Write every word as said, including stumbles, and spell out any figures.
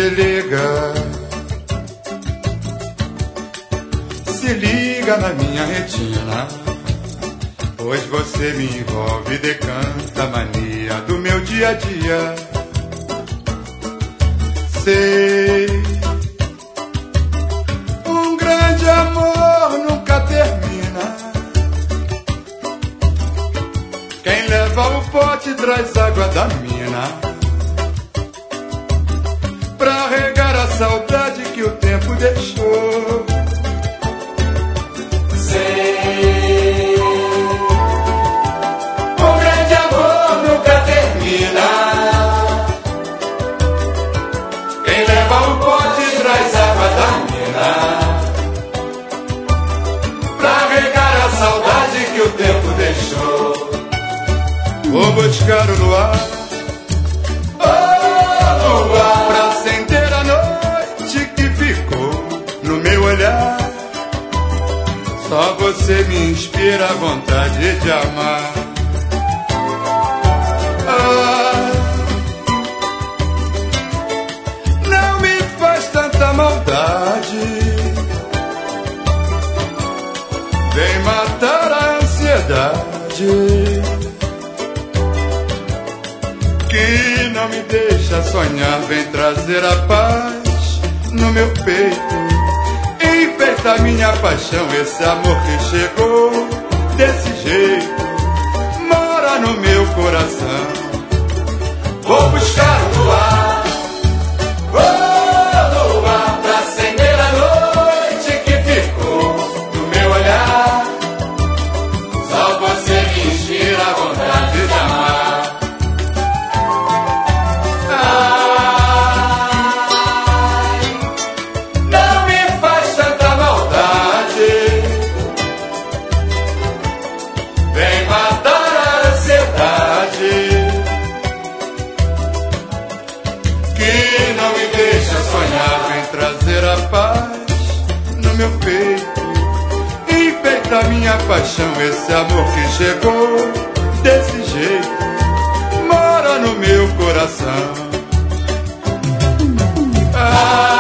se liga, se liga na minha retina, pois você me envolve e decanta a mania do meu dia a dia. Sei, um grande amor nunca termina. Quem leva o pote traz água da mina pra regar a saudade que o tempo deixou. Sei, um grande amor nunca termina. Quem leva o pote traz água da mina pra regar a saudade que o tempo deixou. Vou buscar o luar, oh, luar, pra acender a noite que ficou no meu olhar. Só você me inspira a vontade de amar. Ah, não me faz tanta maldade, vem matar a ansiedade que não me deixa sonhar. Vem trazer a paz no meu peito, enfeita minha paixão. Esse amor que chegou desse jeito mora no meu coração. Vou buscar o luar, oh, luar, pra acender a noite que ficou no meu olhar. Só você me inspira a vontade de amar. Paz no meu peito, enfeita minha paixão. Esse amor que chegou desse jeito mora no meu coração. Ah,